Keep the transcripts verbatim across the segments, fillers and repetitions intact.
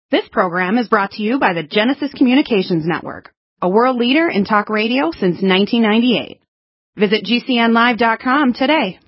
This program is brought to you by the Genesis Communications Network, a world leader in talk radio since nineteen ninety-eight. Visit G C N live dot com today.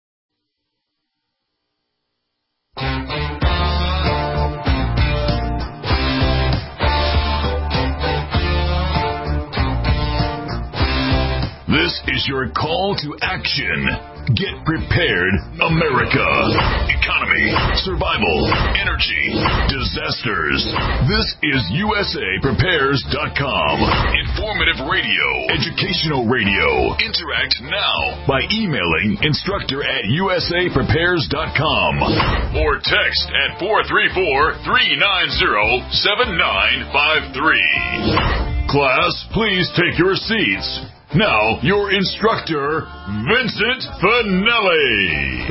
This is your call to action. Get prepared, America. Economy, survival, energy, disasters. This is U S A Prepares dot com. Informative radio, educational radio. Interact now by emailing instructor at U S A Prepares dot com or text at four three four, three nine zero, seven nine five three. Class, please take your seats. Now, your instructor, Vincent Finelli.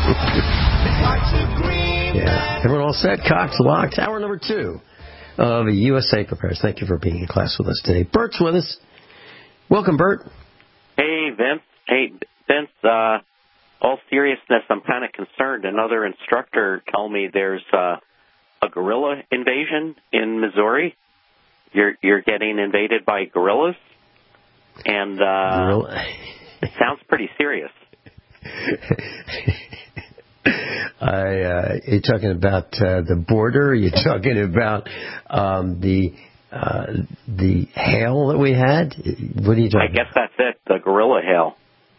Yeah, everyone all set? Cocks locked. Hour number two of U S A Prepares. Thank you for being in class with us today. Bert's with us. Welcome, Bert. Hey, Vince. Hey, Vince, uh, all seriousness, I'm kind of concerned. Another instructor told me there's uh, a gorilla invasion in Missouri. You're, you're getting invaded by gorillas. And uh, it sounds pretty serious. I, uh, you're talking about uh, the border? You're talking about um, the uh, the hail that we had? What are you talking I guess about? that's it, the gorilla hail.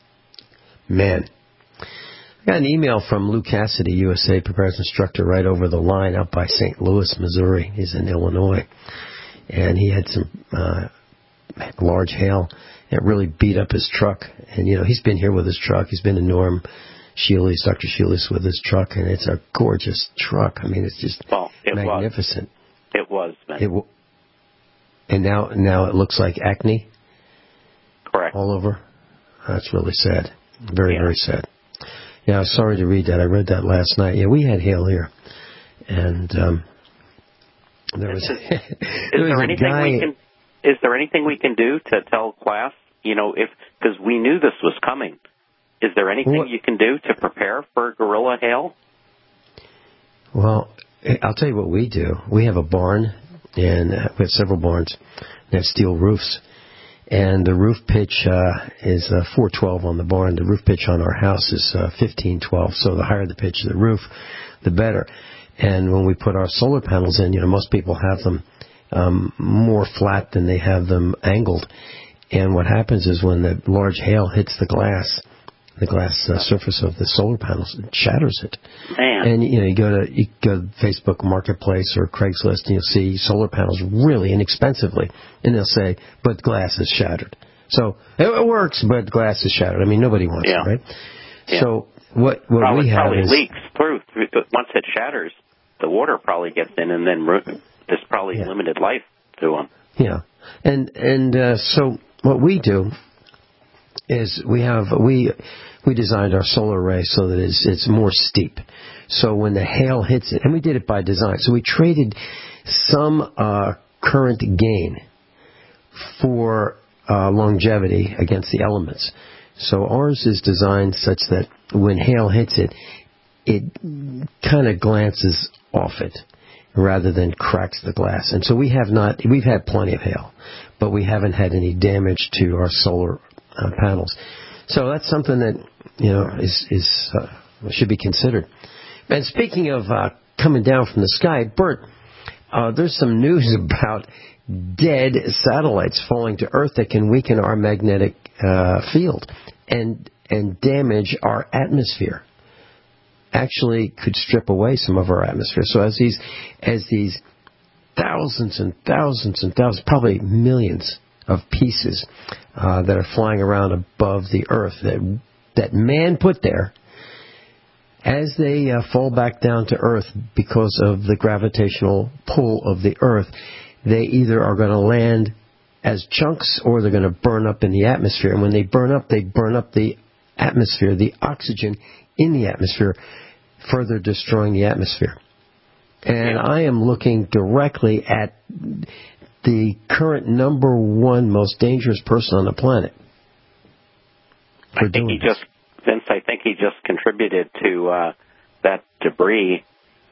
Man. I got an email from Lou Cassidy, U S A Prepares instructor, right over the line out by Saint Louis, Missouri. He's in Illinois. And he had some... Uh, large hail. It really beat up his truck. And, you know, he's been here with his truck. He's been to Norm Shealy's, Doctor Shealy's with his truck, and it's a gorgeous truck. I mean, it's just well, it magnificent. Was. It was, man. It w- and now, now it looks like acne. Correct. All over. That's really sad. Very, yeah. very sad. Yeah, I'm sorry to read that. I read that last night. Yeah, we had hail here. And um, there was, is, there is was there a anything guy... we can... Is there anything we can do to tell class, you know, if because we knew this was coming, is there anything what? you can do to prepare for gorilla hail? Well, I'll tell you what we do. We have a barn, and uh, we have several barns. They have steel roofs, and the roof pitch uh, is uh, four twelve on the barn. The roof pitch on our house is uh, fifteen twelve, so the higher the pitch of the roof, the better. And when we put our solar panels in, you know, most people have them Um, more flat than they have them angled. And what happens is when the large hail hits the glass, the glass uh, surface of the solar panels, it shatters it. Man. And, you know, you go to you go to Facebook Marketplace or Craigslist and you'll see solar panels really inexpensively. And they'll say, but glass is shattered. So it, it works, but glass is shattered. I mean, nobody wants yeah. it, right? Yeah. So what, what probably, we have probably is... leaks through. Once it shatters, the water probably gets in and then... There's probably yeah. limited life to them. Yeah, and and uh, so what we do is we have we we designed our solar array so that it's it's more steep. So when the hail hits it, and we did it by design. So we traded some uh, current gain for uh, longevity against the elements. So ours is designed such that when hail hits it, it kind of glances off it, rather than cracks the glass. And so we have not, we've had plenty of hail, but we haven't had any damage to our solar uh, panels. So that's something that, you know, is, is uh, should be considered. And speaking of uh, coming down from the sky, Bert, uh, there's some news about dead satellites falling to Earth that can weaken our magnetic uh, field and and damage our atmosphere. Actually could strip away some of our atmosphere. So as these as these thousands and thousands and thousands, probably millions of pieces uh, that are flying around above the Earth that that man put there, as they uh, fall back down to Earth because of the gravitational pull of the Earth, they either are going to land as chunks or they're going to burn up in the atmosphere. And when they burn up, they burn up the atmosphere, the oxygen in the atmosphere, further destroying the atmosphere. And I am looking directly at the current number one most dangerous person on the planet. I think he just, Vince, I think he just contributed to uh, that debris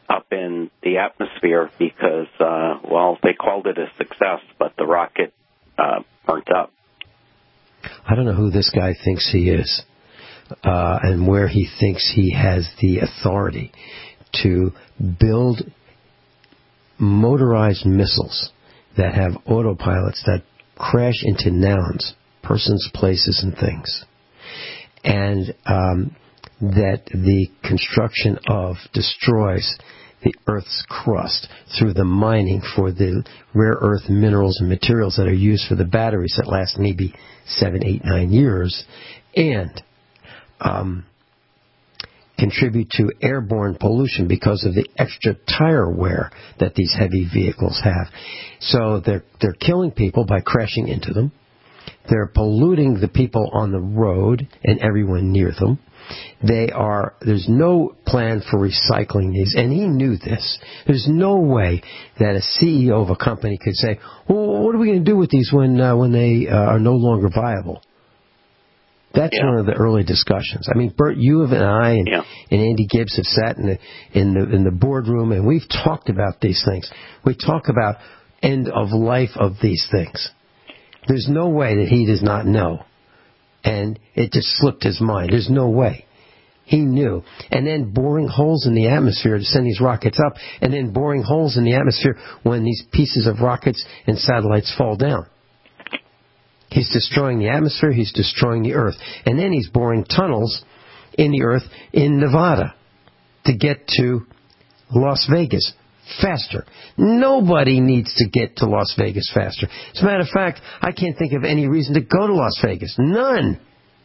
up in the atmosphere because, uh, well, they called it a success, but the rocket uh, burnt up. I don't know who this guy thinks he is uh, and where he thinks he has the authority to build motorized missiles that have autopilots that crash into nouns, persons, places, and things. And um, that the construction of destroys the Earth's crust through the mining for the rare earth minerals and materials that are used for the batteries that last maybe seven, eight, nine years, and um, contribute to airborne pollution because of the extra tire wear that these heavy vehicles have. So they're they're killing people by crashing into them. They're polluting the people on the road and everyone near them. They are, there's no plan for recycling these, and he knew this. There's no way that a C E O of a company could say, well, what are we going to do with these when uh, when they uh, are no longer viable? That's yeah. one of the early discussions. I mean, Bert, you and I and, yeah. and Andy Gibbs have sat in the, in the in the boardroom, and we've talked about these things. We talk about end of life of these things. There's no way that he does not know. And it just slipped his mind. There's no way. He knew. And then boring holes in the atmosphere to send these rockets up, and then boring holes in the atmosphere when these pieces of rockets and satellites fall down. He's destroying the atmosphere, he's destroying the Earth. And then he's boring tunnels in the Earth in Nevada to get to Las Vegas faster. Nobody needs to get to Las Vegas faster. As a matter of fact, I can't think of any reason to go to Las Vegas. None.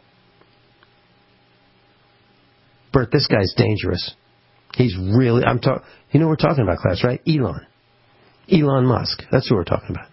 Bert, this guy's dangerous. He's really, I'm talking, you know what we're talking about, class, right? Elon. Elon Musk. That's who we're talking about.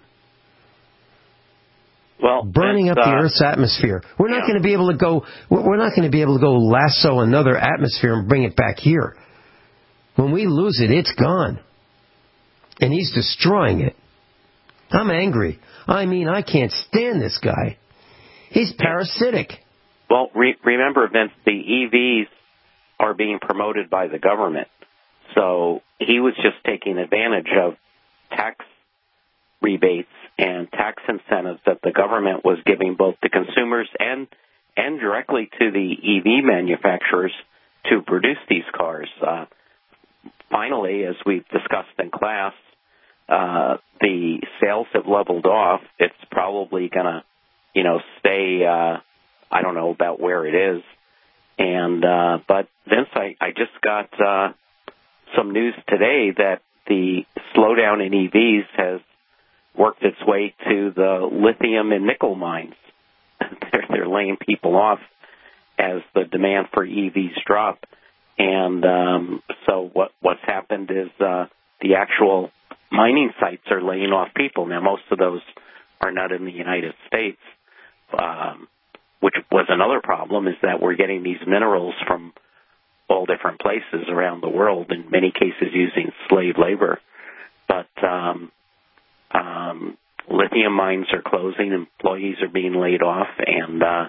Well, burning up uh, the Earth's atmosphere. We're not yeah. going to be able to go, we're not going to be able to go lasso another atmosphere and bring it back here. When we lose it, it's gone. And he's destroying it. I'm angry. I mean, I can't stand this guy. He's parasitic. Well, re- remember, Vince, the E Vs are being promoted by the government. So he was just taking advantage of tax rebates and tax incentives that the government was giving both to consumers and, and directly to the E V manufacturers to produce these cars. Uh, finally, as we've discussed in class, Uh, the sales have leveled off. It's probably going to, you know, stay, uh, I don't know about where it is. And, uh, but Vince, I, I just got, uh, some news today that the slowdown in E Vs has worked its way to the lithium and nickel mines. they're, they're laying people off as the demand for E Vs drop. And, um, so what, what's happened is, uh, the actual mining sites are laying off people. Now, most of those are not in the United States, um, which was another problem, is that we're getting these minerals from all different places around the world, in many cases using slave labor. But um, um, lithium mines are closing, employees are being laid off, and, uh,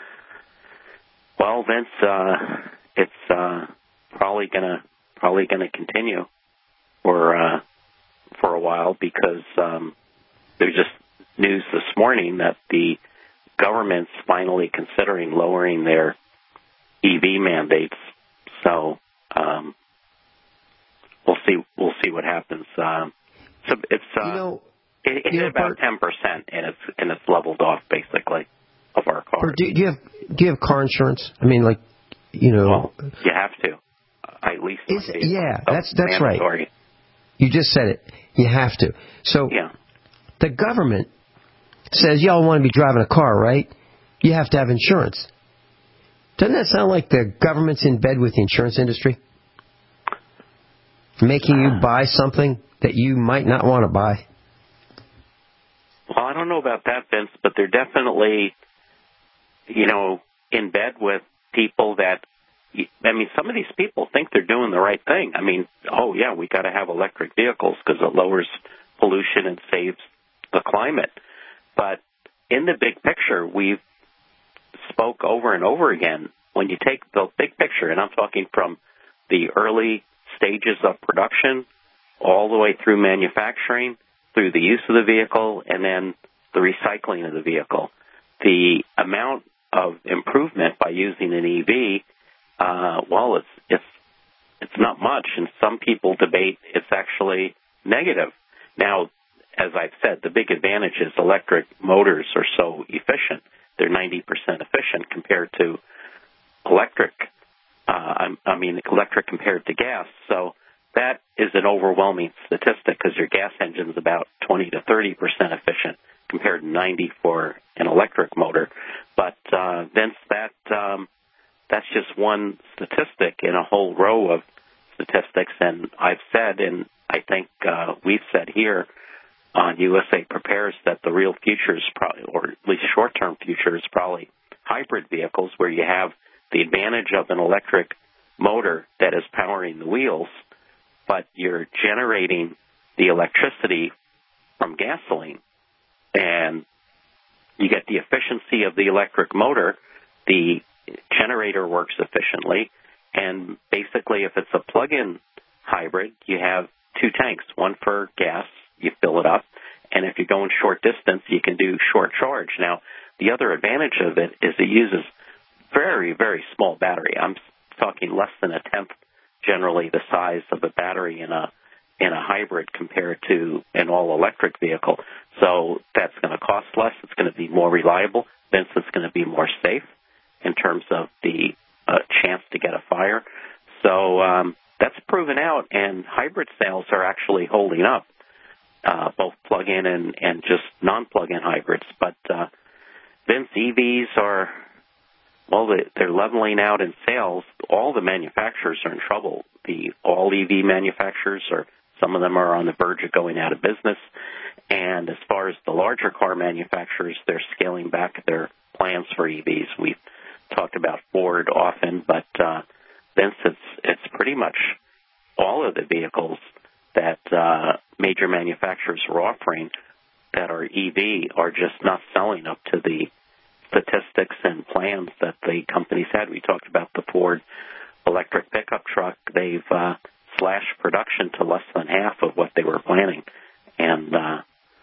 well, Vince, uh, it's uh, probably going to probably gonna continue for uh, for a while, because um, there's just news this morning that the government's finally considering lowering their E V mandates. So um, we'll see. We'll see what happens. Uh, so it's uh, you know, it, it's you know, about ten percent, and it's and it's leveled off basically of our cars. Do, do you have do you have car insurance? I mean, like, you know, well, you have to. Uh, at least is, it's yeah, that's that's mandatory. right. You just said it. You have to. So yeah. the government says y'all want to be driving a car, right? You have to have insurance. Doesn't that sound like the government's in bed with the insurance industry? Making you buy something that you might not want to buy? Well, I don't know about that, Vince, but they're definitely, you know, in bed with people that, I mean, some of these people think they're doing the right thing. I mean, oh, yeah, we got to have electric vehicles because it lowers pollution and saves the climate. But in the big picture, we've spoke over and over again, when you take the big picture, and I'm talking from the early stages of production, all the way through manufacturing, through the use of the vehicle, and then the recycling of the vehicle. The amount of improvement by using an E V, uh, well, it's it's it's not much, and some people debate it's actually negative. Now, as I've said, the big advantage is electric motors are so efficient. They're ninety percent efficient compared to electric, uh, I mean, electric compared to gas. So that is an overwhelming statistic because your gas engine is about twenty to thirty percent efficient compared to ninety for an electric motor. But, uh, Vince, that, um, that's just one statistic in a whole row of statistics. And I've said, and I think, uh, we've said here on U S A Prepares that the real future is probably, or at least short-term future is probably hybrid vehicles where you have the advantage of an electric motor that is powering the wheels, but you're generating the electricity from gasoline. And you get the efficiency of the electric motor, the generator works efficiently, and basically if it's a plug-in hybrid, you have two tanks, one for gas, you fill it up, and if you're going short distance, you can do short charge. Now, the other advantage of it is it uses very, very small battery. I'm talking less than a tenth, generally, the size of a battery in a in a hybrid compared to an all-electric vehicle. So that's going to cost less. It's going to be more reliable. Then it's going to be more safe in terms of the uh, chance to get a fire. So um, that's proven out, and hybrid sales are actually holding up, uh, both plug-in and, and just non-plug-in hybrids. But uh, Vince, E Vs are, well, they're leveling out in sales. All the manufacturers are in trouble. The all E V manufacturers are, some of them are on the verge of going out of business. And as far as the larger car manufacturers, they're scaling back their plans for E Vs. We've talked about Ford often, but uh, Vince, it's, it's pretty much all of the vehicles that uh, major manufacturers are offering that are E V are just not selling up to the statistics and plans that the companies had. We talked about the Ford electric pickup truck. They've uh, slashed production to less than half of what they were planning. And uh,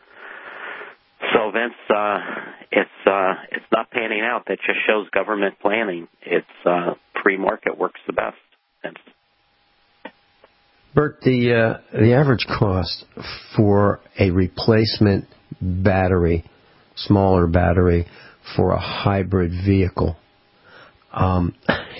so, Vince, uh, it's uh, it's not panning out. That just shows government planning. It's uh, free market works the best. Vince. Bert, the uh, the average cost for a replacement battery, smaller battery, for a hybrid vehicle um,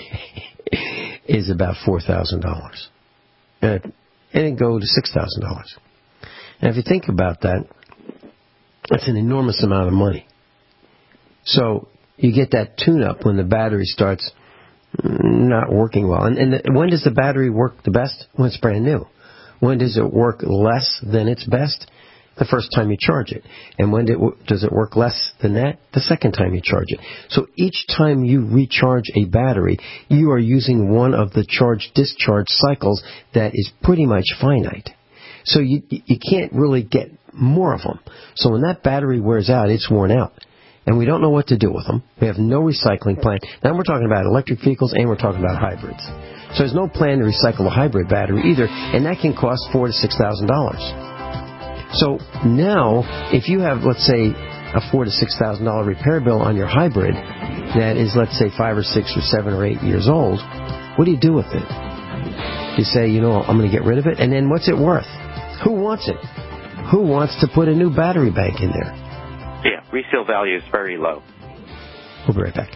is about four thousand dollars. And it go to six thousand dollars. And if you think about that, that's an enormous amount of money. So you get that tune-up when the battery starts not working well. And, and the, when does the battery work the best? When it's brand new. When does it work less than its best? The first time you charge it. And when did, does it work less than that? The second time you charge it. So each time you recharge a battery, you are using one of the charge-discharge cycles that is pretty much finite. So you you can't really get more of them. So when that battery wears out, it's worn out. And we don't know what to do with them. We have no recycling plan. Now we're talking about electric vehicles and we're talking about hybrids. So there's no plan to recycle a hybrid battery either, and that can cost four to six thousand dollars. So now, if you have, let's say, a four to six thousand dollar repair bill on your hybrid that is, let's say, five or six or seven or eight years old, what do you do with it? You say, you know, I'm going to get rid of it, and then what's it worth? Who wants it? Who wants to put a new battery bank in there? Yeah, resale value is very low. We'll be right back.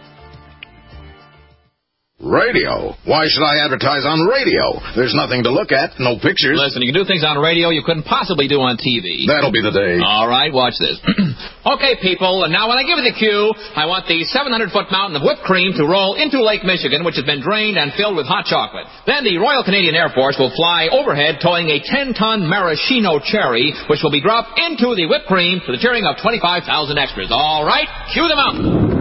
Radio? Why should I advertise on radio? There's nothing to look at, no pictures. Listen, you can do things on radio you couldn't possibly do on T V. That'll be the day. All right, watch this. Okay, people, and now when I give you the cue, I want the seven hundred foot mountain of whipped cream to roll into Lake Michigan, which has been drained and filled with hot chocolate. Then the Royal Canadian Air Force will fly overhead towing a ten ton maraschino cherry, which will be dropped into the whipped cream to the cheering of twenty-five thousand extras. All right, cue the mountain.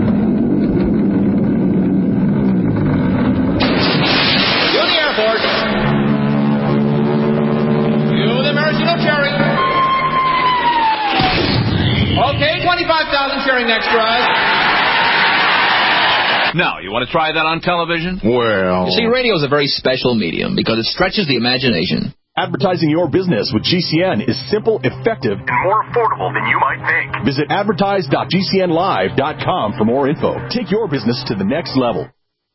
Okay, twenty-five thousand cheering extras. Now, you want to try that on television? Well... You see, radio is a very special medium because it stretches the imagination. Advertising your business with G C N is simple, effective, and more affordable than you might think. Visit advertise dot g c n live dot com for more info. Take your business to the next level.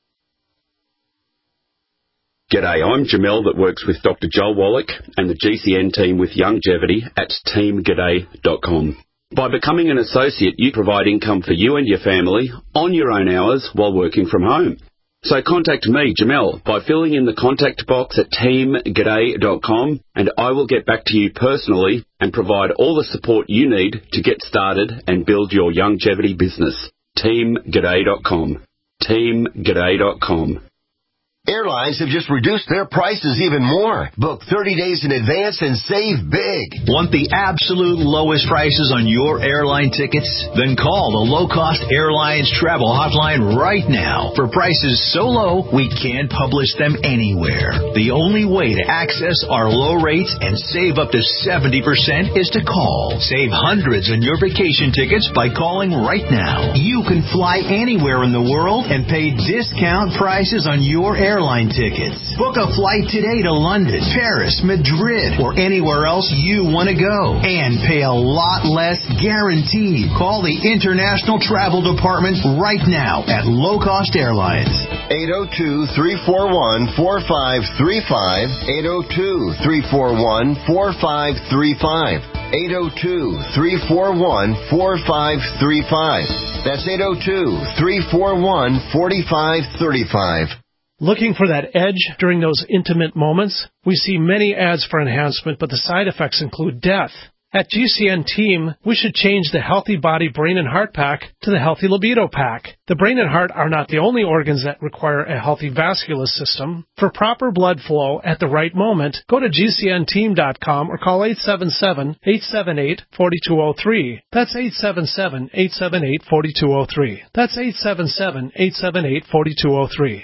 G'day, I'm Jamel that works with Doctor Joel Wallach and the G C N team with Longevity at team g'day dot com. By becoming an associate, you provide income for you and your family on your own hours while working from home. So contact me, Jamel, by filling in the contact box at team g'day dot com, and I will get back to you personally and provide all the support you need to get started and build your longevity business. team g'day dot com. team g'day dot com. Airlines have just reduced their prices even more. Book thirty days in advance and save big. Want the absolute lowest prices on your airline tickets? Then call the Low Cost Airlines Travel Hotline right now for prices so low we can't publish them anywhere. The only way to access our low rates and save up to seventy percent is to call. Save hundreds on your vacation tickets by calling right now. You can fly anywhere in the world and pay discount prices on your airline Airline tickets. Book a flight today to London, Paris, Madrid, or anywhere else you want to go. And pay a lot less guaranteed. Call the International Travel Department right now at Low Cost Airlines. eight oh two, three four one, four five three five. eight oh two, three four one, four five three five. eight oh two, three four one, four five three five. That's eight oh two, three four one, four five three five. Looking for that edge during those intimate moments? We see many ads for enhancement, but the side effects include death. At G C N Team, we should change the Healthy Body, Brain, and Heart Pack to the Healthy Libido Pack. The brain and heart are not the only organs that require a healthy vascular system. For proper blood flow at the right moment, go to G C N team dot com or call eight seven seven, eight seven eight, four two zero three. That's eight seven seven, eight seven eight, four two zero three. That's eight seven seven, eight seven eight, four two zero three.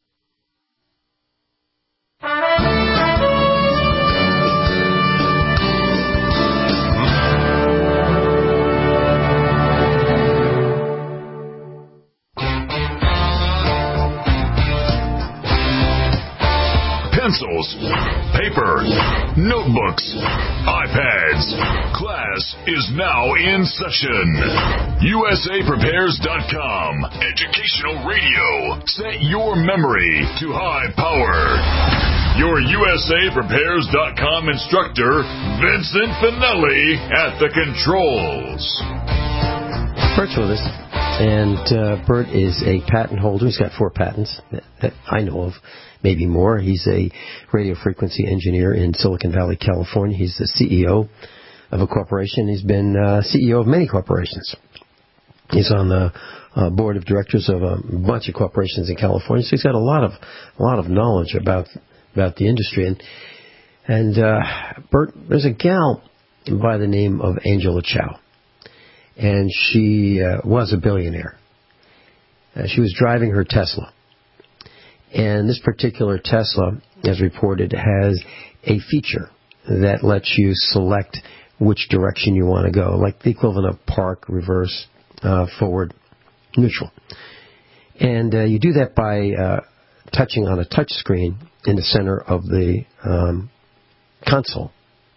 Pencils, paper, notebooks, iPads. Class is now in session. U S A Prepares dot com. Educational radio. Set your memory to high power. Your U S A Prepares dot com instructor, Vincent Finelli, at the controls. Bert's with us. And uh, Bert is a patent holder. He's got four patents that, that I know of, maybe more. He's a radio frequency engineer in Silicon Valley, California. He's the C E O of a corporation. He's been uh, C E O of many corporations. He's on the uh, board of directors of a bunch of corporations in California. So he's got a lot of a lot of knowledge about about the industry. And and uh, Bert, there's a gal by the name of Angela Chow. And she uh, was a billionaire. Uh, she was driving her Tesla. And this particular Tesla, as reported, has a feature that lets you select which direction you want to go, like the equivalent of park, reverse, uh, forward, neutral. And uh, you do that by uh, touching on a touch screen in the center of the um, console.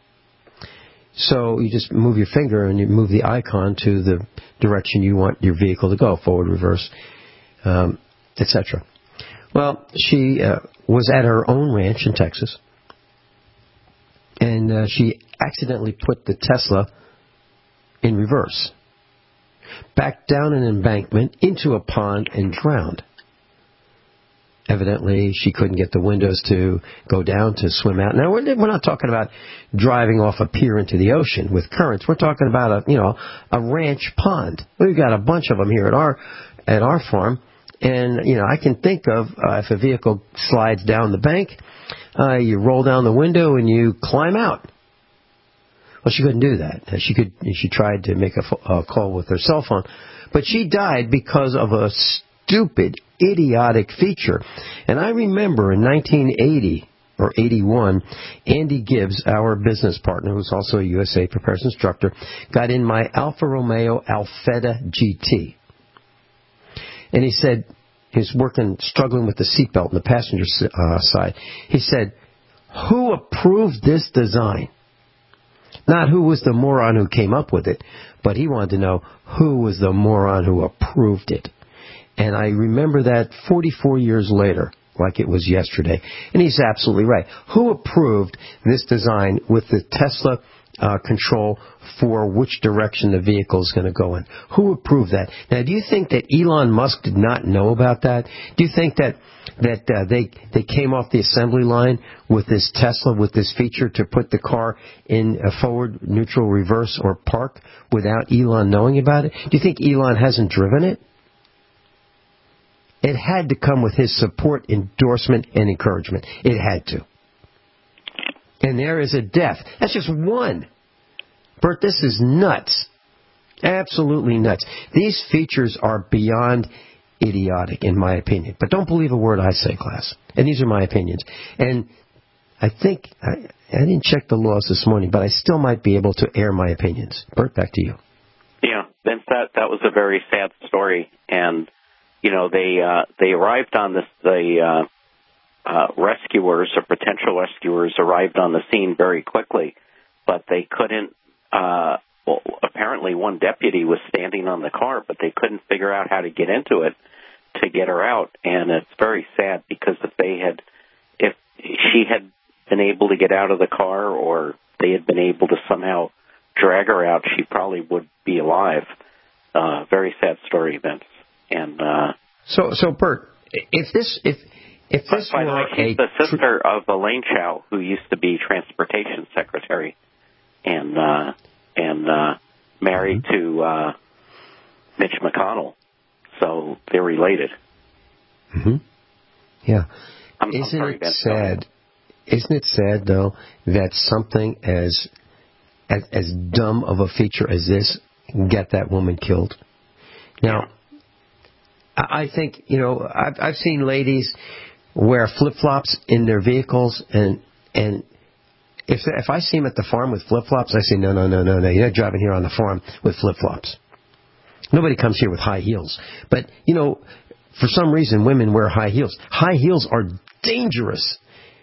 So you just move your finger and you move the icon to the direction you want your vehicle to go, forward, reverse, um, et cetera. Well, she uh, was at her own ranch in Texas, and uh, she accidentally put the Tesla in reverse, backed down an embankment into a pond and drowned. Evidently, she couldn't get the windows to go down to swim out. Now, we're, we're not talking about driving off a pier into the ocean with currents. We're talking about a, you know, a ranch pond. We've got a bunch of them here at our at our farm, and you know, I can think of uh, if a vehicle slides down the bank, uh, you roll down the window and you climb out. Well, she couldn't do that. She could. She tried to make a, a call with her cell phone, but she died because of a stupid, idiotic feature. And I remember in nineteen eighty or eighty-one, Andy Gibbs, our business partner, who's also a U S A Prepares instructor, got in my Alfa Romeo Alfetta G T. And he said, he was working, struggling with the seatbelt on the passenger uh, side. He said, who approved this design? Not who was the moron who came up with it, but he wanted to know who was the moron who approved it. And I remember that forty-four years later, like it was yesterday. And he's absolutely right. Who approved this design with the Tesla uh, control for which direction the vehicle is going to go in? Who approved that? Now, do you think that Elon Musk did not know about that? Do you think that that uh, they they came off the assembly line with this Tesla, with this feature to put the car in a forward, neutral, reverse, or park without Elon knowing about it? Do you think Elon hasn't driven it? It had to come with his support, endorsement, and encouragement. It had to. And there is a death. That's just one. Bert, this is nuts. Absolutely nuts. These features are beyond idiotic, in my opinion. But don't believe a word I say, class. And these are my opinions. And I think, I, I didn't check the laws this morning, but I still might be able to air my opinions. Bert, back to you. Yeah, Vince, that, that was a very sad story. And, you know, they uh, they arrived on this, the uh, uh, rescuers or potential rescuers arrived on the scene very quickly, but they couldn't, uh, well, apparently one deputy was standing on the car, but they couldn't figure out how to get into it to get her out. And it's very sad because if they had, if she had been able to get out of the car or they had been able to somehow drag her out, she probably would be alive. Uh, very sad story, Vince. And uh, so, so Bert, if this, if if this by the were way, she's a the sister of Elaine Chao, who used to be transportation secretary, and uh, and uh, married mm-hmm. to uh, Mitch McConnell, so they're related. Mm-hmm. Yeah, I'm, isn't I'm sorry, it Vince, sad? Isn't it sad though that something as, as as dumb of a feature as this can get that woman killed? Now. Yeah. I think, you know, I've, I've seen ladies wear flip-flops in their vehicles, and and if if I see them at the farm with flip-flops, I say, no, no, no, no, no, you're not driving here on the farm with flip-flops. Nobody comes here with high heels. But, you know, for some reason, women wear high heels. High heels are dangerous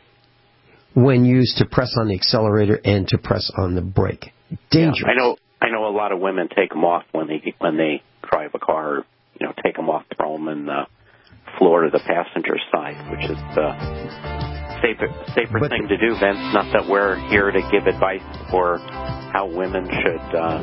when used to press on the accelerator and to press on the brake. Dangerous. Yeah, I know. I know a lot of women take them off when they when they drive a car. You know, take them off, throw them in the floor to the passenger side, which is the safer, safer thing to do, Vince. Not that we're here to give advice for how women should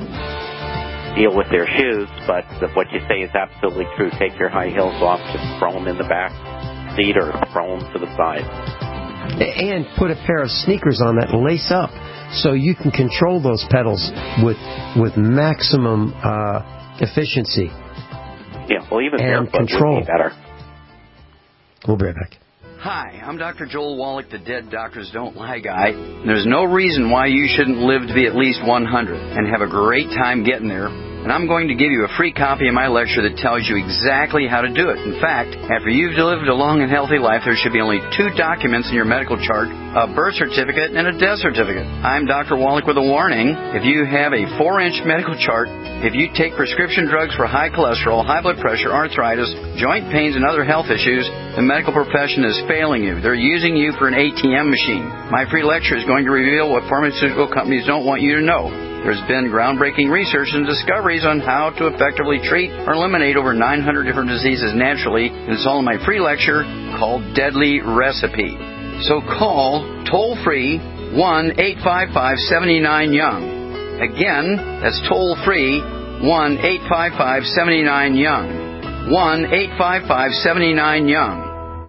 uh, deal with their shoes, but what you say is absolutely true. Take your high heels off, just throw them in the back seat or throw them to the side. And put a pair of sneakers on that lace up so you can control those pedals with, with maximum uh, efficiency. Yeah, well, even and barefoot control. would be better. We'll be right back. Hi, I'm Doctor Joel Wallach, the Dead Doctors Don't Lie guy. There's no reason why you shouldn't live to be at least one hundred and have a great time getting there. And I'm going to give you a free copy of my lecture that tells you exactly how to do it. In fact, after you've lived a long and healthy life, there should be only two documents in your medical chart, a birth certificate and a death certificate. I'm Doctor Wallach with a warning. If you have a four-inch medical chart, if you take prescription drugs for high cholesterol, high blood pressure, arthritis, joint pains, and other health issues, the medical profession is failing you. They're using you for an A T M machine. My free lecture is going to reveal what pharmaceutical companies don't want you to know. There's been groundbreaking research and discoveries on how to effectively treat or eliminate over nine hundred different diseases naturally, and it's all in my free lecture called Deadly Recipe. So call toll-free one eight five five, seven nine, young. Again, that's toll-free one eight five five, seven nine, young. one eight five five, seven nine, young.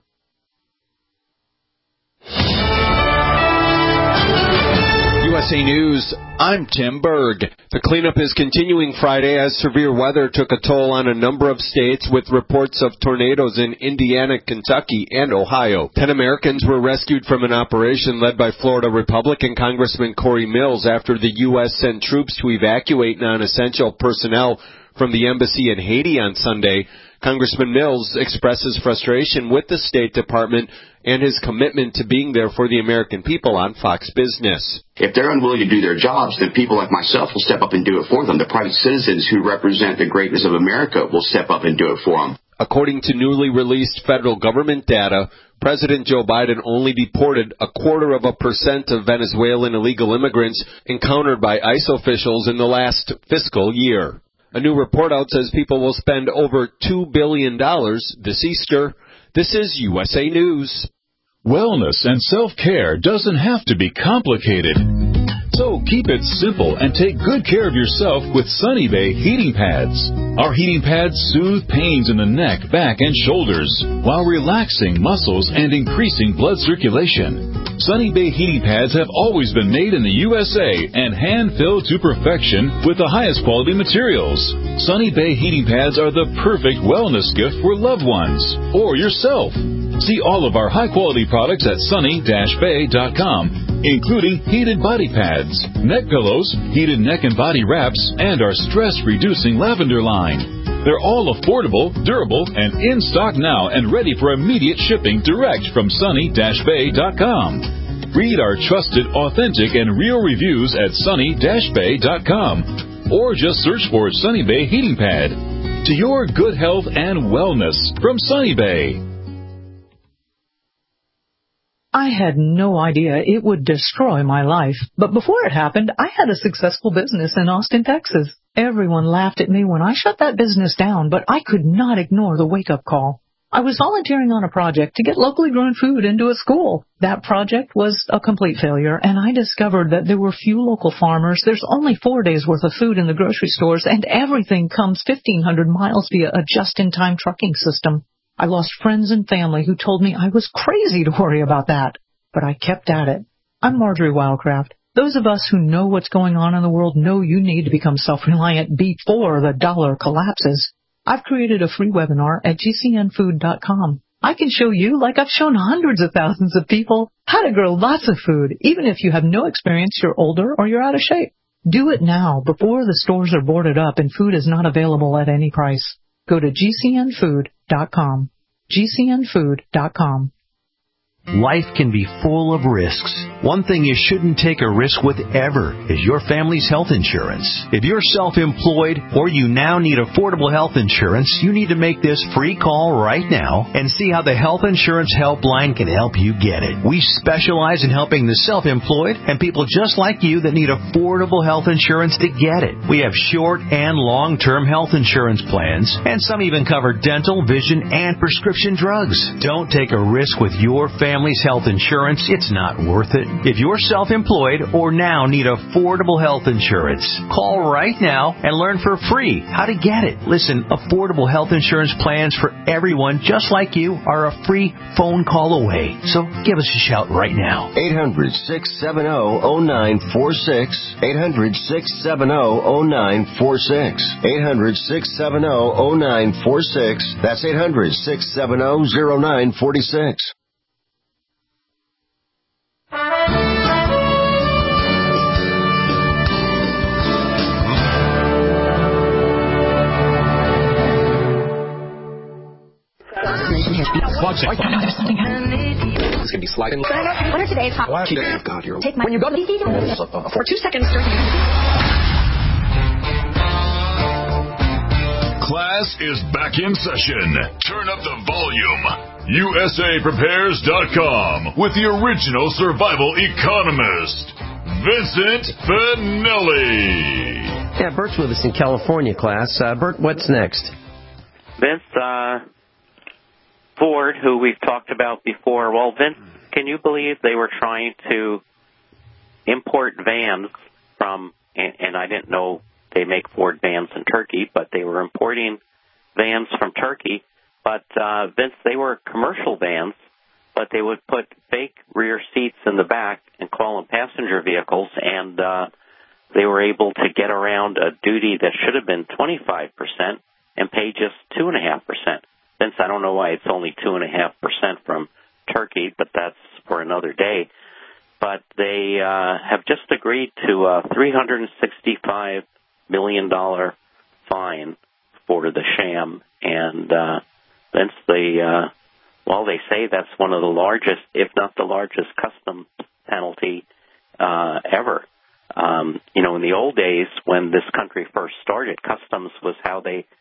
U S A News, I'm Tim Berg. The cleanup is continuing Friday as severe weather took a toll on a number of states with reports of tornadoes in Indiana, Kentucky, and Ohio. Ten Americans were rescued from an operation led by Florida Republican Congressman Corey Mills after the U S sent troops to evacuate non-essential personnel from the embassy in Haiti on Sunday. Congressman Mills expresses frustration with the State Department and his commitment to being there for the American people on Fox Business. If they're unwilling to do their jobs, then people like myself will step up and do it for them. The private citizens who represent the greatness of America will step up and do it for them. According to newly released federal government data, President Joe Biden only deported a quarter of a percent of Venezuelan illegal immigrants encountered by ICE officials in the last fiscal year. A new report out says people will spend over two billion dollars this Easter. This is U S A News. Wellness and self-care doesn't have to be complicated. So keep it simple and take good care of yourself with Sunny Bay heating pads. Our heating pads soothe pains in the neck, back, and shoulders while relaxing muscles and increasing blood circulation. Sunny Bay heating pads have always been made in the U S A and hand-filled to perfection with the highest quality materials. Sunny Bay heating pads are the perfect wellness gift for loved ones or yourself. See all of our high-quality products at sunny dash bay dot com, including heated body pads, neck pillows, heated neck and body wraps, and our stress-reducing lavender line. They're all affordable, durable, and in stock now and ready for immediate shipping direct from sunny dash bay dot com. Read our trusted, authentic, and real reviews at sunny dash bay dot com, or just search for Sunny Bay Heating Pad. To your good health and wellness from Sunny Bay. I had no idea it would destroy my life, but before it happened, I had a successful business in Austin, Texas. Everyone laughed at me when I shut that business down, but I could not ignore the wake-up call. I was volunteering on a project to get locally grown food into a school. That project was a complete failure, and I discovered that there were few local farmers. There's only four days' worth of food in the grocery stores, and everything comes fifteen hundred miles via a just-in-time trucking system. I lost friends and family who told me I was crazy to worry about that, but I kept at it. I'm Marjorie Wildcraft. Those of us who know what's going on in the world know you need to become self-reliant before the dollar collapses. I've created a free webinar at G C N food dot com. I can show you, like I've shown hundreds of thousands of people, how to grow lots of food, even if you have no experience, you're older, or you're out of shape. Do it now, before the stores are boarded up and food is not available at any price. Go to G C N food dot com. G C N food dot com. Life can be full of risks. One thing you shouldn't take a risk with ever is your family's health insurance. If you're self-employed or you now need affordable health insurance, you need to make this free call right now and see how the Health Insurance Helpline can help you get it. We specialize in helping the self-employed and people just like you that need affordable health insurance to get it. We have short and long-term health insurance plans, and some even cover dental, vision, and prescription drugs. Don't take a risk with your family. Family's health insurance, it's not worth it. If you're self-employed or now need affordable health insurance, call right now and learn for free how to get it. Listen, affordable health insurance plans for everyone just like you are a free phone call away. So give us a shout right now. eight hundred, six seven zero, zero nine four six. eight hundred, six seven zero, zero nine four six. eight hundred, six seven zero, zero nine four six. That's eight hundred, six seven zero, zero nine four six. It's going to be sliding. What are today's hot? Oh, God, you're... Take my... When you go to the... For two seconds... Class is back in session. Turn up the volume. U S A prepares dot com with the original survival economist, Vincent Finelli. Yeah, Bert's with us in California, class. Uh, Bert, what's next? Vince, uh, Ford, who we've talked about before. Well, Vince, can you believe they were trying to import vans from, and, and I didn't know they make Ford vans in Turkey, but they were importing vans from Turkey. But, uh, Vince, they were commercial vans, but they would put fake rear seats in the back and call them passenger vehicles, and uh, they were able to get around a duty that should have been twenty-five percent and pay just two point five percent. Vince, I don't know why it's only two point five percent from Turkey, but that's for another day. But they uh, have just agreed to a three hundred sixty-five million dollars fine for the sham. And, uh, Vince, they, uh, well, they say that's one of the largest, if not the largest, customs penalty uh, ever. Um, you know, in the old days, when this country first started, customs was how they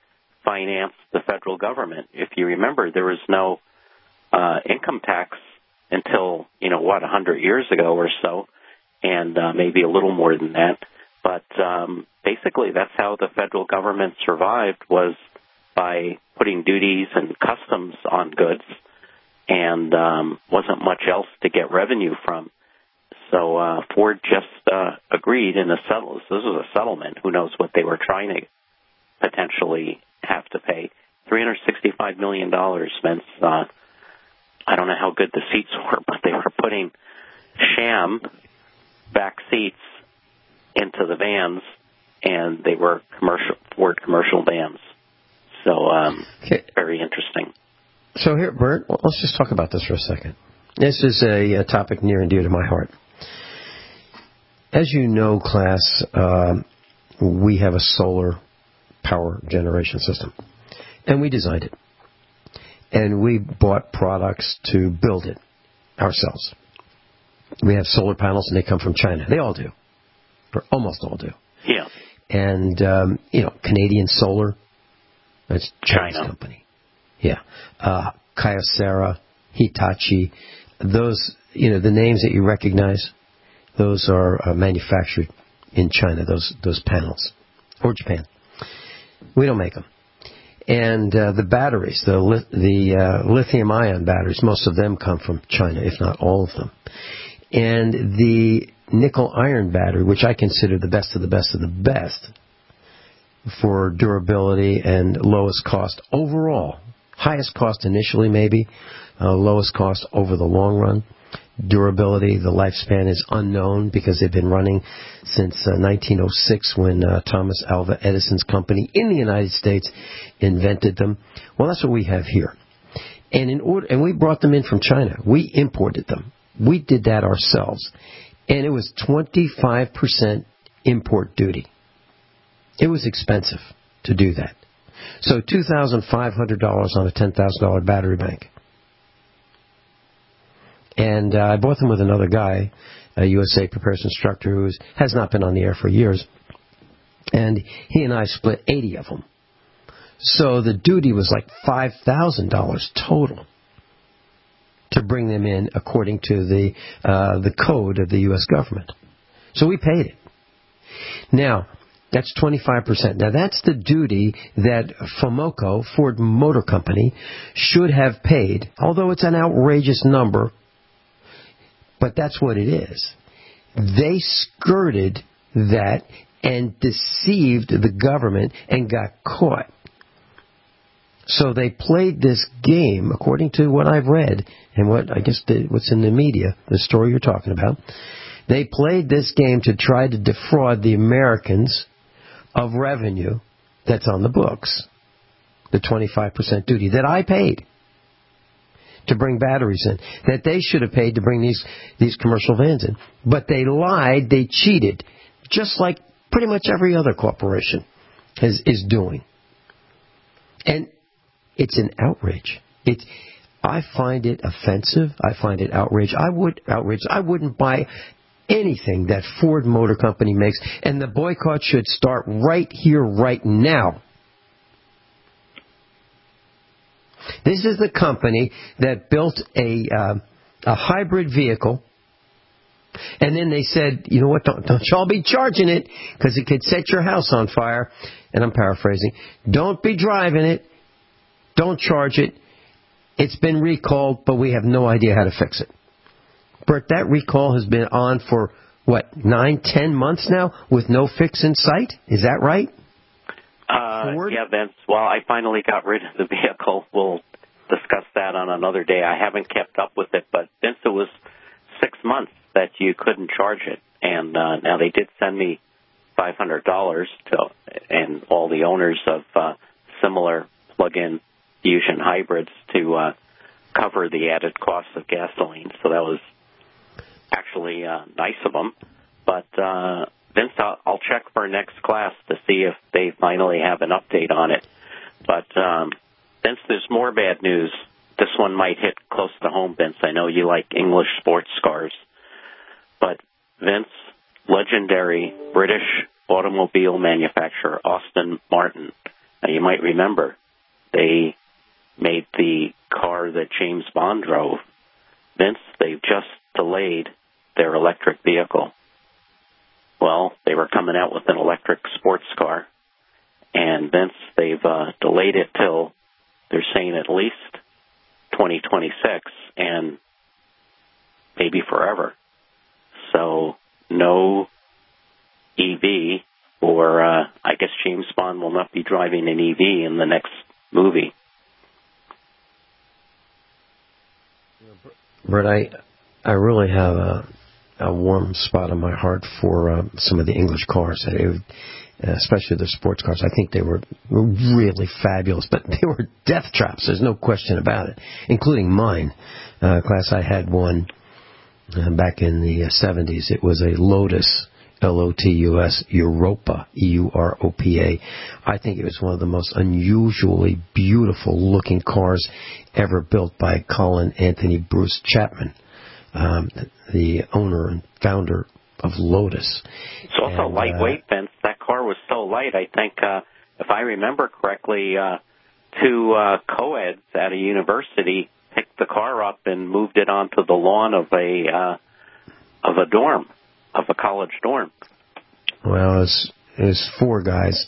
financed the federal government. If you remember, there was no uh, income tax until, you know, what, one hundred years ago or so, and uh, maybe a little more than that. But um, basically that's how the federal government survived, was by putting duties and customs on goods, and um, wasn't much else to get revenue from. So uh, Ford just uh, agreed in a settle. This was a settlement. Who knows what they were trying to potentially have to pay. three hundred sixty-five million dollars, Vince. Uh, I don't know how good the seats were, but they were putting sham back seats into the vans, and they were commercial Ford commercial vans. So um, okay. Very interesting. So here, Bert, let's just talk about this for a second. This is a, a topic near and dear to my heart. As you know, class, uh, we have a solar power generation system, and we designed it. And we bought products to build it ourselves. We have solar panels, and they come from China. They all do, or almost all do. Yeah. And, um, you know, Canadian Solar, that's Chinese China. company. Yeah. Uh, Kyocera, Hitachi, those, you know, the names that you recognize, those are uh, manufactured in China, those those panels, or Japan. We don't make them. And uh, the batteries, the li- the uh, lithium-ion batteries, most of them come from China, if not all of them. And the nickel-iron battery, which I consider the best of the best of the best for durability and lowest cost overall, highest cost initially maybe, uh, lowest cost over the long run. Durability, the lifespan is unknown because they've been running since uh, nineteen oh six when uh, Thomas Alva Edison's company in the United States invented them. Well, that's what we have here. And in order, and we brought them in from China. We imported them. We did that ourselves. And it was twenty-five percent import duty. It was expensive to do that. So two thousand five hundred dollars on a ten thousand dollars battery bank. And uh, I bought them with another guy, a U S A Prepares instructor who has not been on the air for years. And he and I split eighty of them. So the duty was like five thousand dollars total to bring them in according to the uh, the code of the U S government. So we paid it. Now, that's twenty-five percent. Now, that's the duty that FOMOCO, Ford Motor Company, should have paid, although it's an outrageous number. But that's what it is. They skirted that and deceived the government and got caught. So they played this game, according to what I've read and what I guess the, what's in the media, the story you're talking about. They played this game to try to defraud the Americans of revenue that's on the books, the twenty-five percent duty that I paid to bring batteries in, that they should have paid to bring these, these commercial vans in. But they lied, they cheated, just like pretty much every other corporation is, is doing. And it's an outrage. It's, I find it offensive. I find it outrage. I would outrage. I wouldn't buy anything that Ford Motor Company makes, and the boycott should start right here, right now. This is the company that built a uh, a hybrid vehicle, and then they said, you know what, don't, don't y'all be charging it because it could set your house on fire. And I'm paraphrasing. Don't be driving it. Don't charge it. It's been recalled, but we have no idea how to fix it. Bert, that recall has been on for, what, nine, ten months now with no fix in sight? Is that right? Uh, yeah, Vince. Well, I finally got rid of the vehicle. We'll discuss that on another day. I haven't kept up with it, but Vince, it was six months that you couldn't charge it. And uh, now they did send me five hundred dollars to, and all the owners of uh, similar plug-in Fusion hybrids to uh, cover the added cost of gasoline. So that was actually uh, nice of them. But uh, Vince, I'll, I'll check for next class to see if they finally have an update on it. But um, Vince, there's more bad news. This one might hit close to home, Vince. I know you like English sports cars. But Vince, legendary British automobile manufacturer Aston Martin Now, you might remember they made the car that James Bond drove. Vince, they've just delayed their electric vehicle. Well, they were coming out with an electric sports car, and Vince, they've uh, delayed it till, they're saying at least twenty twenty-six, and maybe forever. So no E V, or uh, I guess James Bond will not be driving an E V in the next movie. Bert, I, I really have a, a warm spot in my heart for uh, some of the English cars, it, especially the sports cars. I think they were, were really fabulous, but they were death traps. There's no question about it, including mine. Uh, class, I had one uh, back in the uh, seventies. It was a Lotus, L O T U S, Europa, E U R O P A. I think it was one of the most unusually beautiful-looking cars ever built by Colin Anthony Bruce Chapman, um, the owner and founder of Lotus. It's also and, lightweight, uh, Vince. That car was so light, I think, uh, if I remember correctly, uh, two uh, co-eds at a university picked the car up and moved it onto the lawn of a uh, of a dorm, of a college dorm. Well, it was, it was four guys.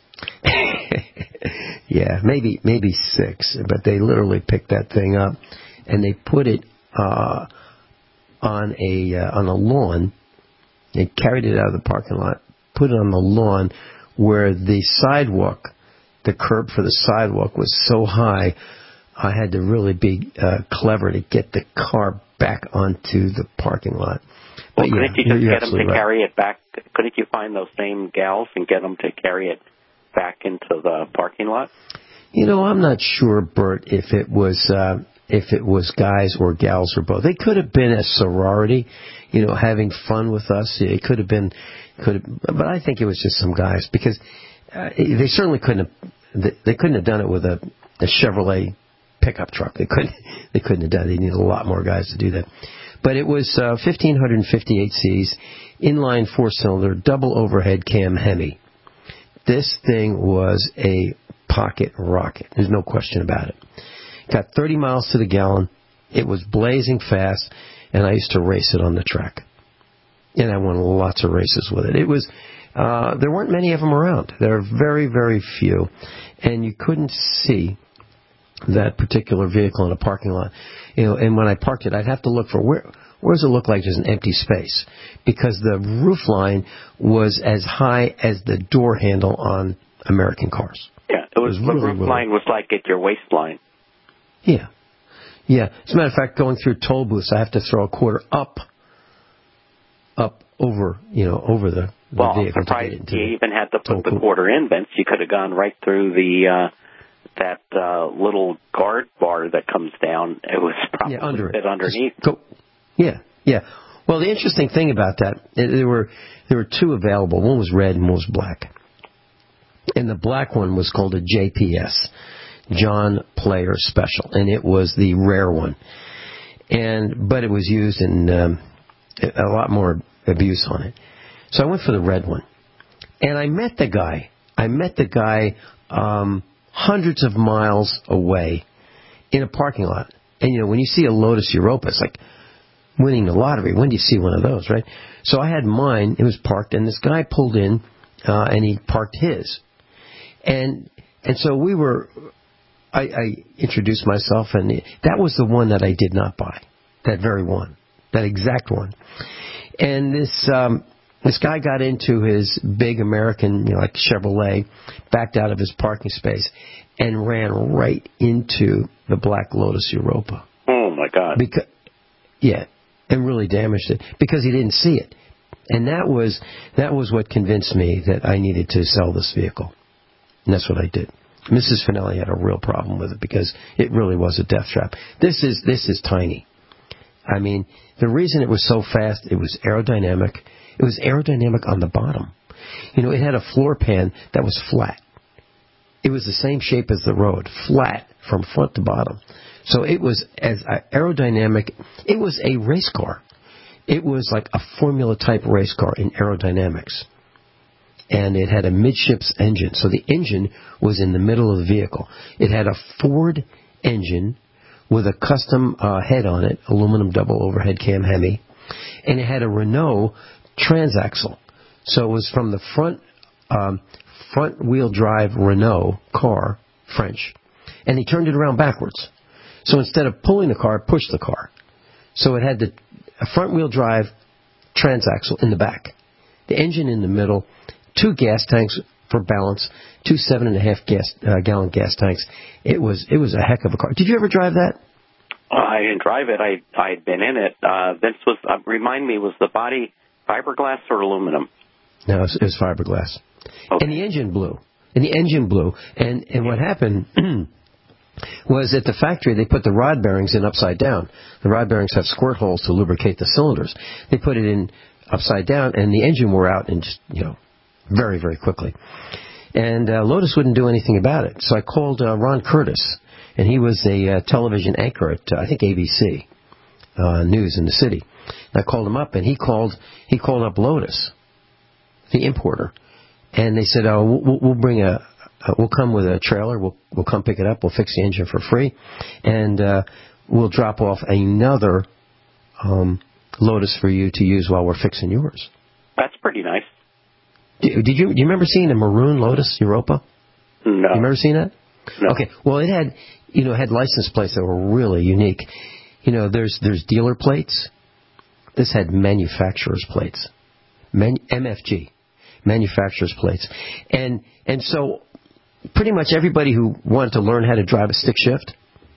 Yeah, maybe maybe six, but they literally picked that thing up and they put it uh, on a uh, on a lawn. They carried it out of the parking lot, put it on the lawn where the sidewalk, the curb for the sidewalk was so high, I had to really be uh, clever to get the car back onto the parking lot. Well, But couldn't yeah, you just get them to right. carry it back? Couldn't you find those same gals and get them to carry it back into the parking lot? You know, I'm not sure, Bert, if it was uh, if it was guys or gals or both. They could have been a sorority, you know, having fun with us. It could have been, could have, but I think it was just some guys because uh, they certainly couldn't have. They couldn't have done it with a, a Chevrolet pickup truck. They couldn't. They couldn't have done it. They needed a lot more guys to do that. But it was uh, fifteen fifty-eight C's, inline four-cylinder, double overhead cam Hemi. This thing was a pocket rocket. There's no question about it. Got thirty miles to the gallon. It was blazing fast, and I used to race it on the track. And I won lots of races with it. It was uh, there weren't many of them around. There are very, very few, and you couldn't see that particular vehicle in a parking lot. You know, and when I parked it, I'd have to look for where. Where does it look like there's an empty space? Because the roof line was as high as the door handle on American cars. Yeah, it was, it was the really, roof really, line was like at your waistline. Yeah. Yeah. As a matter of fact, going through toll booths, I have to throw a quarter up, up over, you know, over the, the well, vehicle. I'm surprised to get into you even had to put the booth. quarter in, Vince. You could have gone right through the uh, that uh, little guard bar that comes down. It was probably yeah, under fit underneath. Go, yeah, yeah. Well, the interesting thing about that, there were there were two available. One was red and one was black. And the black one was called a J P S, John Player Special, and it was the rare one. And but it was used in um, a lot more abuse on it. So I went for the red one, and I met the guy. I met the guy um, hundreds of miles away in a parking lot. And you know, when you see a Lotus Europa, it's like winning the lottery. When do you see one of those, right? So I had mine. It was parked, and this guy pulled in, uh, and he parked his. And and so we were, I, I introduced myself, and that was the one that I did not buy, that very one, that exact one. And this um, this guy got into his big American, you know, like Chevrolet, backed out of his parking space, and ran right into the black Lotus Europa. Oh, my God. Because, yeah. And really damaged it because he didn't see it. And that was that was what convinced me that I needed to sell this vehicle. And that's what I did. Missus Finelli had a real problem with it because it really was a death trap. This is this is tiny. I mean, the reason it was so fast, it was aerodynamic. It was aerodynamic on the bottom. You know, it had a floor pan that was flat. It was the same shape as the road, flat from front to bottom. So it was as aerodynamic. It was a race car. It was like a Formula type race car in aerodynamics. and it had a midships engine. So the engine was in the middle of the vehicle. It had a Ford engine with a custom uh, head on it, aluminum double overhead cam Hemi, and it had a Renault transaxle. So it was from the front um, front wheel drive Renault car, French, and he turned it around backwards. So instead of pulling the car, it pushed the car. So it had the a front wheel drive transaxle in the back, the engine in the middle, two gas tanks for balance, two seven and a half gas uh, gallon gas tanks. It was it was a heck of a car. Did you ever drive that? Uh, I didn't drive it. I I'd been in it. Uh, Vince was uh, remind me, was the body fiberglass or aluminum? No, it was, it was fiberglass. Okay. And the engine blew. And the engine blew. And and what happened was at the factory they put the rod bearings in upside down. The rod bearings have squirt holes to lubricate the cylinders. They put it in upside down, and the engine wore out and just, you know, very, very quickly. And uh, Lotus wouldn't do anything about it. So I called uh, Ron Curtis, and he was a uh, television anchor at, uh, I think, A B C uh, News in the city. And I called him up, and he called he called up Lotus, the importer, and they said, "Oh, we'll, we'll bring a, uh, we'll come with a trailer. We'll we'll come pick it up. We'll fix the engine for free, and uh, we'll drop off another um, Lotus for you to use while we're fixing yours." That's pretty nice. Did, did you do you remember seeing a maroon Lotus Europa? No. You remember seeing that? No. Okay. Well, it had you know it had license plates that were really unique. You know, there's there's dealer plates. This had manufacturer's plates, Man, M F G, manufacturer's plates, and and so pretty much everybody who wanted to learn how to drive a stick shift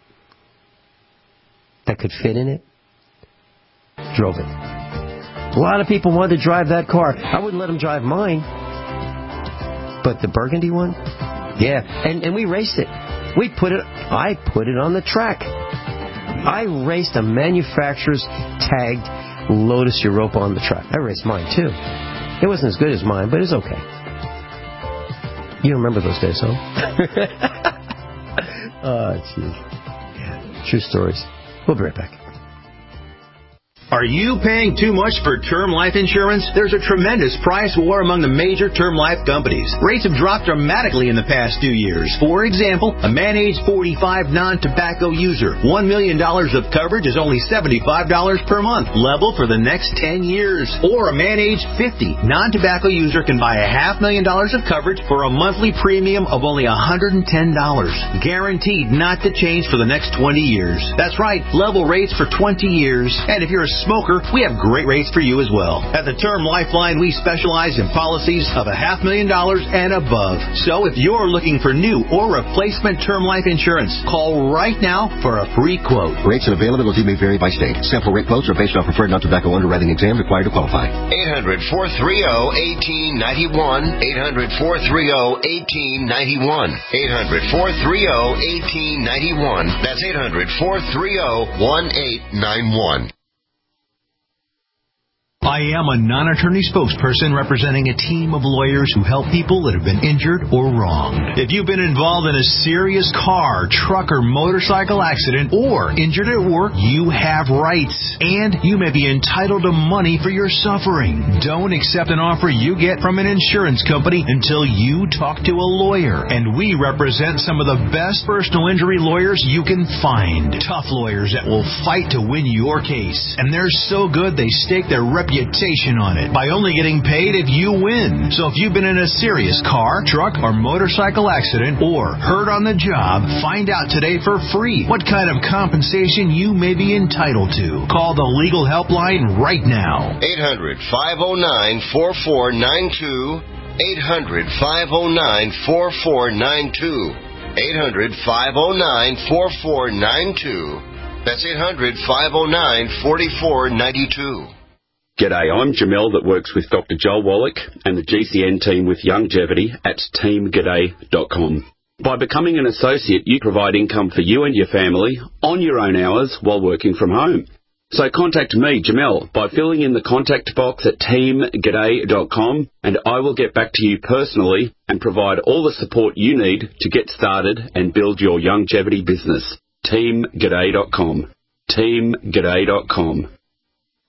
that could fit in it drove it. A lot of people wanted to drive that car. I wouldn't let them drive mine, but the burgundy one, yeah, and and we raced it. We put it. I put it on the track. I raced a manufacturer's tagged Lotus Europa on the track. I raced mine too. It wasn't as good as mine, but it's okay. You remember those days, huh? Oh, jeez. Yeah, true stories. We'll be right back. Are you paying too much for term life insurance? There's a tremendous price war among the major term life companies. Rates have dropped dramatically in the past two years. For example, a man age forty-five non-tobacco user, one million dollars of coverage is only seventy-five dollars per month, level for the next ten years. Or a man age fifty non-tobacco user can buy a half million dollars of coverage for a monthly premium of only one hundred ten dollars. Guaranteed not to change for the next twenty years. That's right, level rates for twenty years. And if you're a smoker, we have great rates for you as well. At the Term Lifeline, we specialize in policies of a half million dollars and above. So if you're looking for new or replacement term life insurance, call right now for a free quote. Rates and availability may vary by state. Sample rate quotes are based on preferred non-tobacco underwriting exam required to qualify. eight hundred, four three zero, one eight nine one. eight hundred, four three zero, one eight nine one. eight hundred, four three zero, one eight nine one. That's eight hundred, four three zero, one eight nine one. I am a non-attorney spokesperson representing a team of lawyers who help people that have been injured or wronged. If you've been involved in a serious car, truck, or motorcycle accident or injured at work, you have rights, and you may be entitled to money for your suffering. Don't accept an offer you get from an insurance company until you talk to a lawyer, and we represent some of the best personal injury lawyers you can find. Tough lawyers that will fight to win your case, and they're so good they stake their reputation on it by only getting paid if you win. So if you've been in a serious car, truck, or motorcycle accident or hurt on the job, find out today for free what kind of compensation you may be entitled to. Call the legal helpline right now. eight hundred, five oh nine, four four nine two. eight hundred, five oh nine, four four nine two. eight hundred, five oh nine, four four nine two. That's eight hundred, five oh nine, four four nine two. G'day, I'm Jamel that works with Doctor Joel Wallach and the G C N team with Longevity at team g'day dot com. By becoming an associate, you provide income for you and your family on your own hours while working from home. So contact me, Jamel, by filling in the contact box at team g'day dot com, and I will get back to you personally and provide all the support you need to get started and build your longevity business. team g'day dot com. team g'day dot com.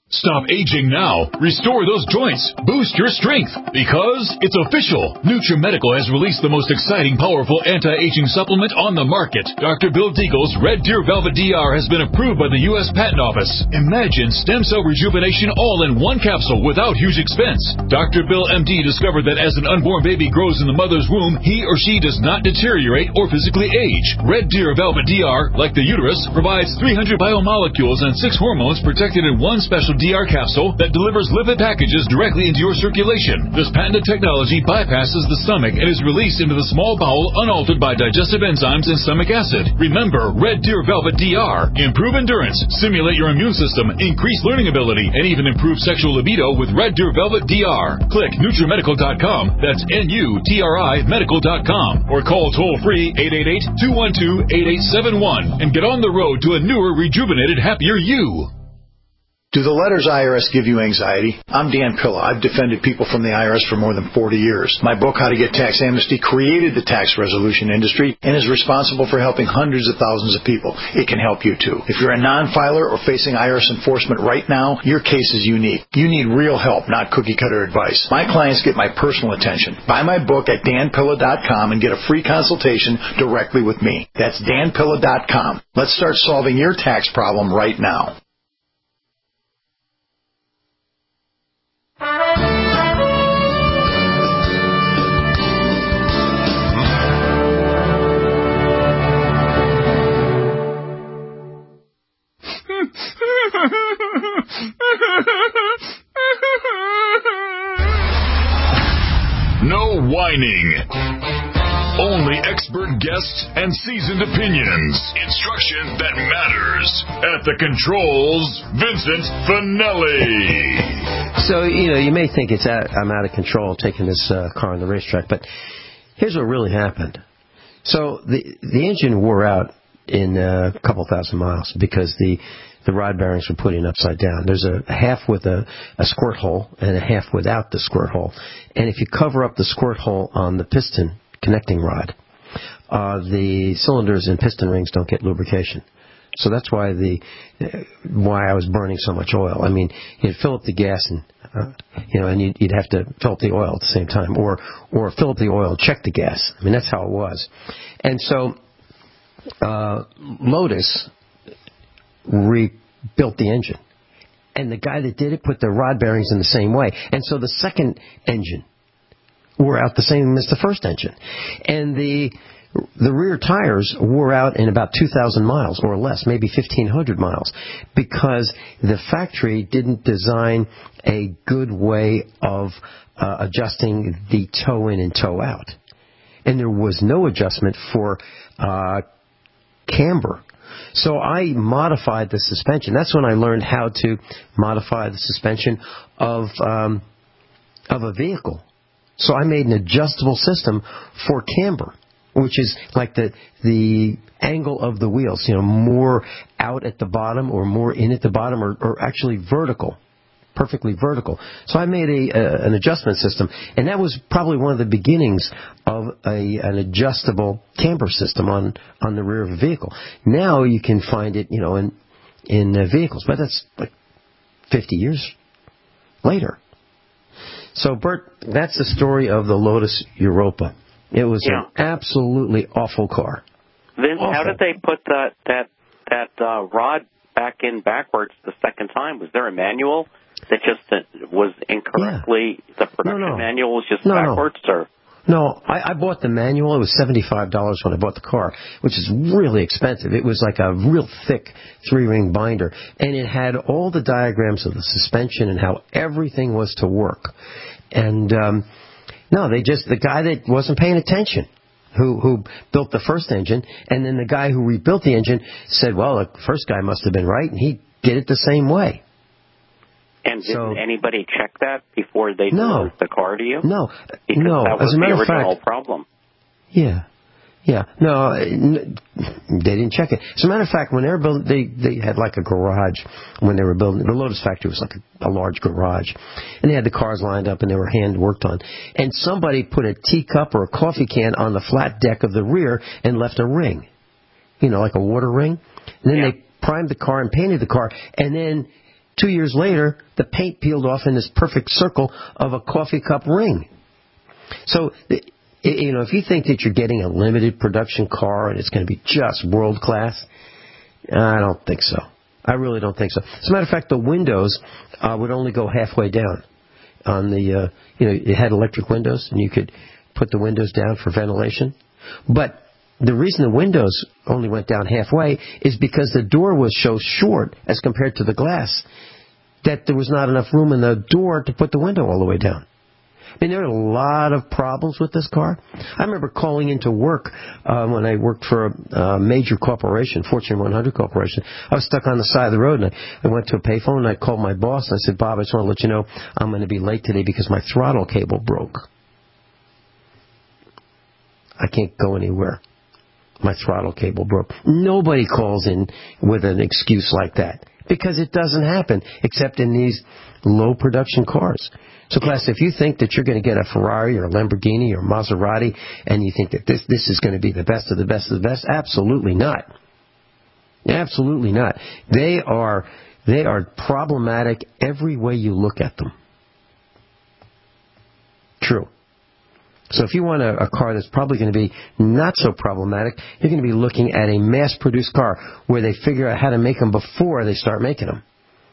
Stop aging now. Restore those joints. Boost your strength. Because it's official. NutriMedical has released the most exciting, powerful anti-aging supplement on the market. Doctor Bill Deagle's Red Deer Velvet D R has been approved by the U S Patent Office. Imagine stem cell rejuvenation all in one capsule without huge expense. Doctor Bill M D discovered that as an unborn baby grows in the mother's womb, he or she does not deteriorate or physically age. Red Deer Velvet D R, like the uterus, provides three hundred biomolecules and six hormones protected in one special D R capsule that delivers lipid packages directly into your circulation. This patented technology bypasses the stomach and is released into the small bowel unaltered by digestive enzymes and stomach acid. Remember, Red Deer Velvet D R. Improve endurance, stimulate your immune system, increase learning ability, and even improve sexual libido with Red Deer Velvet D R. Click NutriMedical dot com. That's N U T R I medical dot com. Or call toll-free eight eight eight, two one two, eight eight seven one and get on the road to a newer, rejuvenated, happier you. Do the letters I R S give you anxiety? I'm Dan Pilla. I've defended people from the I R S for more than forty years. My book, How to Get Tax Amnesty, created the tax resolution industry and is responsible for helping hundreds of thousands of people. It can help you, too. If you're a non-filer or facing I R S enforcement right now, your case is unique. You need real help, not cookie-cutter advice. My clients get my personal attention. Buy my book at Dan Pilla dot com and get a free consultation directly with me. That's Dan Pilla dot com. Let's start solving your tax problem right now. No whining. Only expert guests and seasoned opinions. Instruction that matters. At the controls, Vincent Finelli. So, you know, you may think it's out, I'm out of control taking this uh, car on the racetrack, but here's what really happened. So the the engine wore out in uh, a couple thousand miles because the the rod bearings were put in upside down. There's a, a half with a, a squirt hole and a half without the squirt hole. And if you cover up the squirt hole on the piston connecting rod, uh, the cylinders and piston rings don't get lubrication. So that's why the uh, why I was burning so much oil. I mean, you'd fill up the gas and uh, you know, and you'd, you'd have to fill up the oil at the same time, or or fill up the oil, check the gas. I mean, that's how it was. And so uh, Lotus rebuilt the engine, and the guy that did it put the rod bearings in the same way, and so the second engine wore out the same as the first engine, and the the rear tires wore out in about two thousand miles or less, maybe fifteen hundred miles, because the factory didn't design a good way of uh, adjusting the toe in and toe out, and there was no adjustment for uh, camber. So I modified the suspension. That's when I learned how to modify the suspension of um, of a vehicle. So I made an adjustable system for camber, which is like the the angle of the wheels, you know, more out at the bottom or more in at the bottom, or, or actually vertical, perfectly vertical. So I made a, a an adjustment system, and that was probably one of the beginnings of a an adjustable camber system on on the rear of a vehicle. Now you can find it, you know, in in uh, vehicles, but that's like fifty years later. So, Bert, that's the story of the Lotus Europa. It was yeah. an absolutely awful car. Vince, awful. How did they put that that that uh, rod back in backwards the second time? Was there a manual that just uh, was incorrectly, yeah. the production no, no. manual was just no, backwards? No. Or? No, I, I bought the manual. It was seventy-five dollars when I bought the car, which is really expensive. It was like a real thick three-ring binder, and it had all the diagrams of the suspension and how everything was to work. And um, no, they just, the guy that wasn't paying attention, who who built the first engine, and then the guy who rebuilt the engine said, well, the first guy must have been right, and he did it the same way. And didn't so, anybody check that before they no, delivered the car to you? No, because no. that was As a matter the of original fact, problem. Yeah, yeah. No, they didn't check it. As a matter of fact, when they were building, they they had like a garage when they were building. The Lotus factory was like a, a large garage, and they had the cars lined up and they were hand worked on. And somebody put a teacup or a coffee can on the flat deck of the rear and left a ring, you know, like a water ring. And then yeah. they primed the car and painted the car, and then Two years later, the paint peeled off in this perfect circle of a coffee cup ring. So, you know, if you think that you're getting a limited production car and it's going to be just world class, I don't think so. I really don't think so. As a matter of fact, the windows uh, would only go halfway down. On the, uh, you know, it had electric windows, and you could put the windows down for ventilation. But the reason the windows only went down halfway is because the door was so short as compared to the glass that there was not enough room in the door to put the window all the way down. I mean, there are a lot of problems with this car. I remember calling into work uh, when I worked for a, a major corporation, Fortune one hundred corporation. I was stuck on the side of the road, and I, I went to a payphone, and I called my boss, and I said, Bob, I just want to let you know I'm going to be late today because my throttle cable broke. I can't go anywhere. My throttle cable broke. Nobody calls in with an excuse like that because it doesn't happen except in these low production cars. So, class, if you think that you're going to get a Ferrari or a Lamborghini or a Maserati and you think that this this is going to be the best of the best of the best, absolutely not. Absolutely not. They are they are problematic every way you look at them. True. So if you want a, a car that's probably going to be not so problematic, you're going to be looking at a mass-produced car where they figure out how to make them before they start making them.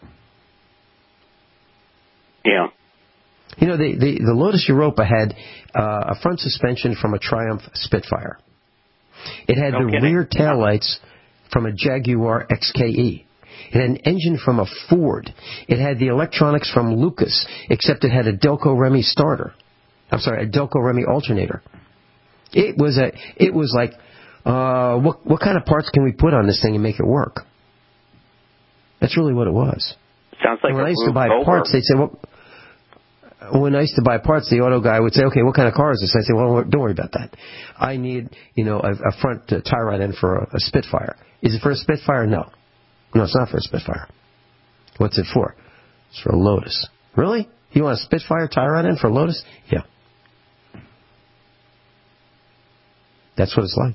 Yeah. You know, the, the, the Lotus Europa had uh, a front suspension from a Triumph Spitfire. It had no the kidding. rear taillights from a Jaguar X K E. It had an engine from a Ford. It had the electronics from Lucas, except it had a Delco Remy starter. I'm sorry, a Delco Remy alternator. It was a. It was like, uh, what what kind of parts can we put on this thing and make it work? That's really what it was. Sounds like and when a I used to buy over. parts, they'd say, well. When I used to buy parts, the auto guy would say, okay, what kind of car is this? I say, well, don't worry about that. I need, you know, a, a front uh, tie rod end for a, a Spitfire. Is it for a Spitfire? No. No, it's not for a Spitfire. What's it for? It's for a Lotus. Really? You want a Spitfire tie rod end for a Lotus? Yeah. That's what it's like.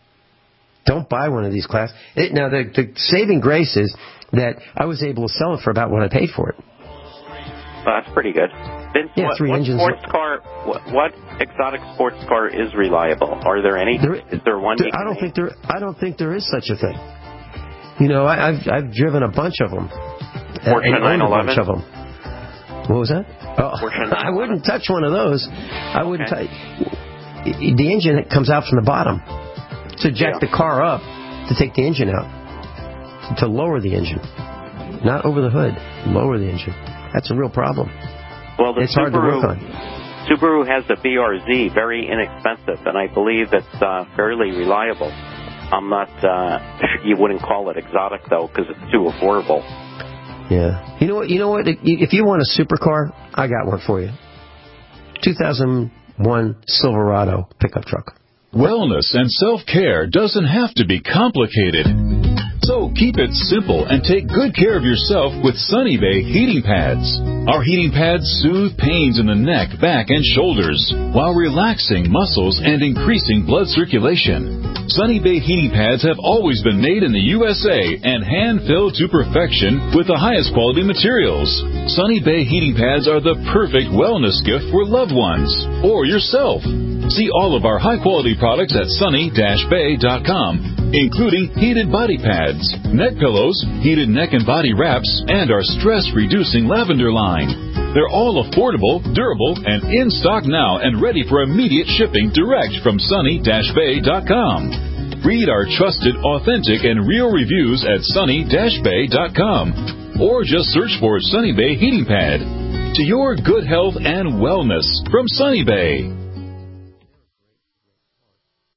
Don't buy one of these class. It, now, the, the saving grace is that I was able to sell it for about what I paid for it. Well, that's pretty good. Vince, yeah, what, three what engines. sports car? What, what exotic sports car is reliable? Are there any? There, is there one? There, I don't think there. I don't think there is such a thing. You know, I, I've I've driven a bunch of them. Porsche nine eleven. A bunch of them. What was that? Oh, I wouldn't touch one of those. I wouldn't okay. touch. The engine comes out from the bottom. To jack yeah. the car up to take the engine out. To lower the engine, not over the hood. Lower the engine. That's a real problem. Well, the it's Subaru, hard to work on. Subaru has the B R Z, very inexpensive, and I believe it's uh, fairly reliable. I'm not, uh, you wouldn't call it exotic, though, because it's too affordable. Yeah. You know what? You know what? If you want a supercar, I got one for you. two thousand one Silverado pickup truck. Wellness and self-care doesn't have to be complicated. So keep it simple and take good care of yourself with Sunny Bay heating pads. Our heating pads soothe pains in the neck, back, and shoulders while relaxing muscles and increasing blood circulation. Sunny Bay heating pads have always been made in the U S A and hand-filled to perfection with the highest quality materials. Sunny Bay heating pads are the perfect wellness gift for loved ones or yourself. See all of our high-quality products at sunny dash bay dot com, including heated body pads, neck pillows, heated neck and body wraps, and our stress-reducing lavender line. They're all affordable, durable, and in stock now and ready for immediate shipping direct from sunny dash bay dot com. Read our trusted, authentic, and real reviews at sunny dash bay dot com or just search for Sunny Bay Heating Pad. To your good health and wellness from Sunny Bay.